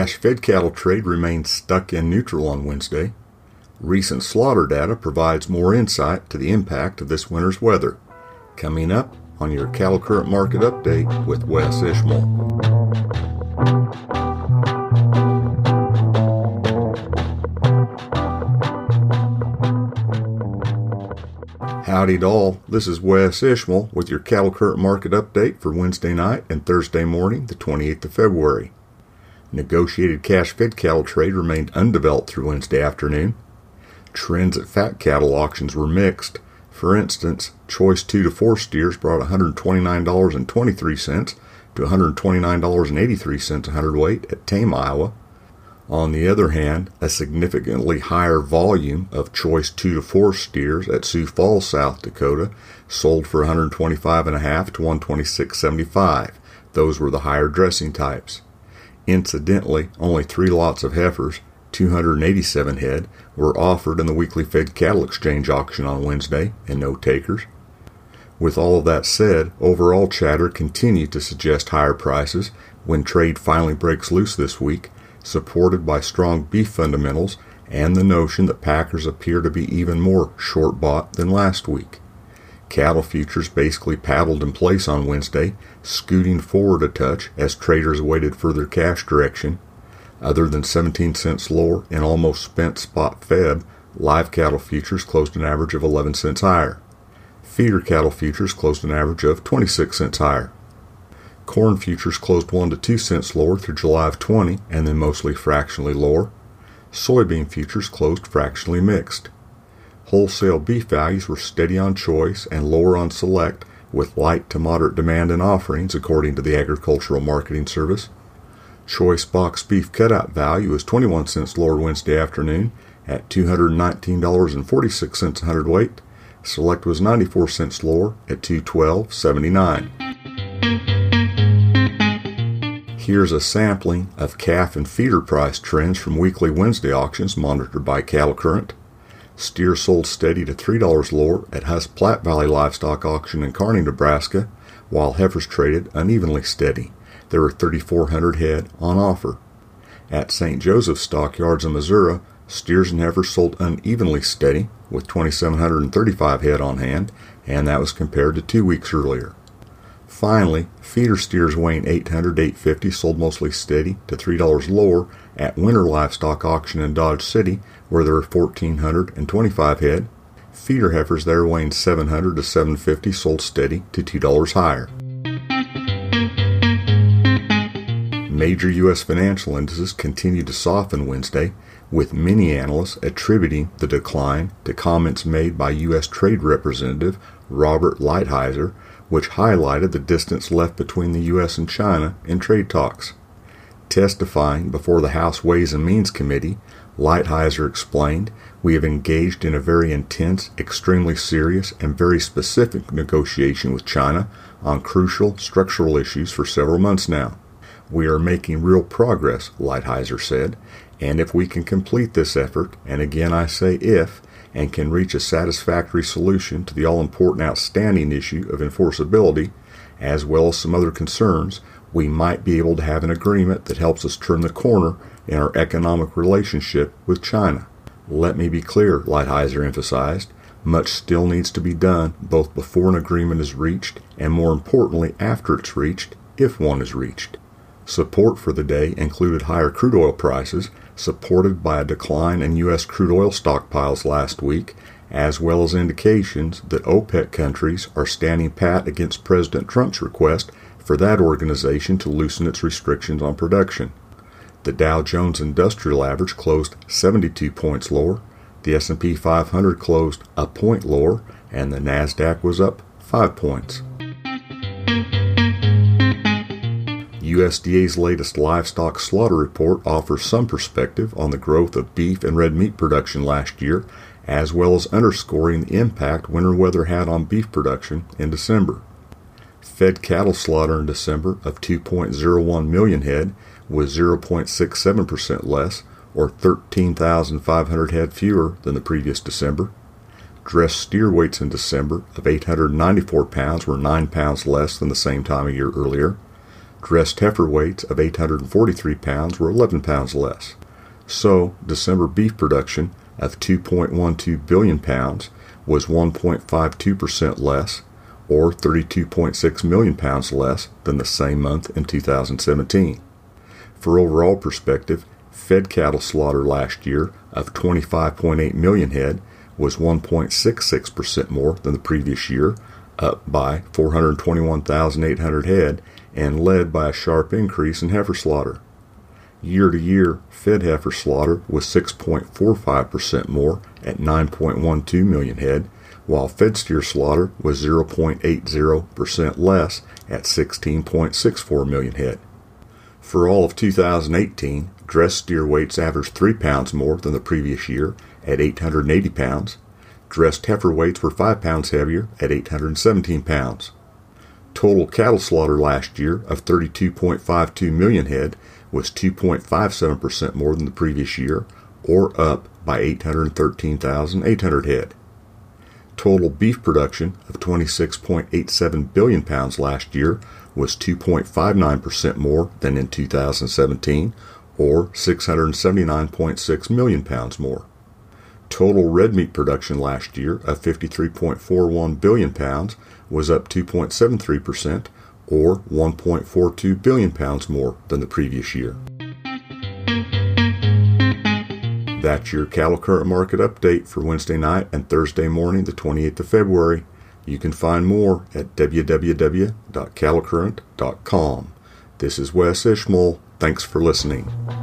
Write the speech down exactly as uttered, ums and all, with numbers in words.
cash fed cattle trade remained stuck in neutral on Wednesday. Recent slaughter data provides more insight to the impact of this winter's weather. Coming up on your Cattle Current Market Update with Wes Ishmael. Howdy doll, this is Wes Ishmael with your Cattle Current Market Update for Wednesday night and Thursday morning, the twenty-eighth of February. Negotiated cash fed cattle trade remained undeveloped through Wednesday afternoon. Trends at fat cattle auctions were mixed. For instance, choice two to four steers brought one hundred twenty-nine dollars and twenty-three cents to one hundred twenty-nine dollars and eighty-three cents a hundredweight at Tame, Iowa. On the other hand, a significantly higher volume of choice two to four steers at Sioux Falls, South Dakota, sold for one hundred twenty-five and a half to one hundred twenty-six seventy-five. Those were the higher dressing types. Incidentally, only three lots of heifers, two hundred eighty-seven head, were offered in the weekly fed cattle exchange auction on Wednesday, and no takers. With all of that said, overall chatter continued to suggest higher prices when trade finally breaks loose this week, supported by strong beef fundamentals and the notion that packers appear to be even more short-bought than last week. Cattle futures basically paddled in place on Wednesday, scooting forward a touch as traders awaited further cash direction. Other than seventeen cents lower in almost spent spot Feb, live cattle futures closed an average of eleven cents higher. Feeder cattle futures closed an average of twenty-six cents higher. Corn futures closed one to two cents lower through July of twenty and then mostly fractionally lower. Soybean futures closed fractionally mixed. Wholesale beef values were steady on choice and lower on select, with light to moderate demand in offerings, according to the Agricultural Marketing Service. Choice box beef cutout value was twenty-one cents lower Wednesday afternoon at two hundred nineteen dollars and forty-six cents a hundredweight. Select was ninety-four cents lower at two hundred twelve dollars and seventy-nine cents. Here's a sampling of calf and feeder price trends from weekly Wednesday auctions monitored by Cattle Current. Steer sold steady to three dollars lower at Huss Platte Valley Livestock Auction in Kearney, Nebraska, while heifers traded unevenly steady. There were thirty-four hundred head on offer. At Saint Joseph's Stockyards in Missouri, steers and heifers sold unevenly steady with two thousand seven hundred thirty-five head on hand, and that was compared to two weeks earlier. Finally, feeder steers weighing eight hundred to eight fifty sold mostly steady to three dollars lower at Winter Livestock Auction in Dodge City, where there were one thousand four hundred twenty-five head. Feeder heifers there weighing seven hundred to seven fifty sold steady to two dollars higher. Major U S financial indices continued to soften Wednesday, with many analysts attributing the decline to comments made by U S Trade Representative Robert Lighthizer, which highlighted the distance left between the U S and China in trade talks. Testifying before the House Ways and Means Committee, Lighthizer explained, "We have engaged in a very intense, extremely serious, and very specific negotiation with China on crucial structural issues for several months now. We are making real progress," Lighthizer said, "and if we can complete this effort, and again I say if, and can reach a satisfactory solution to the all-important outstanding issue of enforceability, as well as some other concerns, we might be able to have an agreement that helps us turn the corner in our economic relationship with China." Let me be clear, Lighthizer emphasized, much still needs to be done both before an agreement is reached and more importantly after it's reached, if one is reached. Support for the day included higher crude oil prices, supported by a decline in U S crude oil stockpiles last week, as well as indications that OPEC countries are standing pat against President Trump's request for that organization to loosen its restrictions on production. The Dow Jones Industrial Average closed seventy-two points lower, the S and P five hundred closed a point lower, and the NASDAQ was up five points. U S D A's latest livestock slaughter report offers some perspective on the growth of beef and red meat production last year, as well as underscoring the impact winter weather had on beef production in December. Fed cattle slaughter in December of two point zero one million head was zero point six seven percent less, or thirteen thousand five hundred head fewer than the previous December. Dressed steer weights in December of eight hundred ninety-four pounds were nine pounds less than the same time a year earlier. Dressed heifer weights of eight hundred forty-three pounds were eleven pounds less. So, December beef production of two point one two billion pounds was one point five two percent less, or thirty-two point six million pounds less than the same month in two thousand seventeen. For overall perspective, fed cattle slaughter last year of twenty-five point eight million head was one point six six percent more than the previous year, up by four hundred twenty-one thousand eight hundred head, and led by a sharp increase in heifer slaughter. Year-to-year, fed heifer slaughter was six point four five percent more at nine point one two million head, while fed steer slaughter was zero point eight zero percent less at sixteen point six four million head. For all of two thousand eighteen, dressed steer weights averaged three pounds more than the previous year at eight hundred eighty pounds. Dressed heifer weights were five pounds heavier at eight hundred seventeen pounds. Total cattle slaughter last year of thirty-two point five two million head was two point five seven percent more than the previous year, or up by eight hundred thirteen thousand eight hundred head. Total beef production of twenty-six point eight seven billion pounds last year was two point five nine percent more than in two thousand seventeen, or six hundred seventy-nine point six million pounds more. Total red meat production last year of fifty-three point four one billion pounds was up two point seven three percent, or one point four two billion pounds more than the previous year. That's your cattle current market update for Wednesday night and Thursday morning, the twenty-eighth of February. You can find more at w w w dot cattle current dot com. This is Wes Ishmael. Thanks for listening.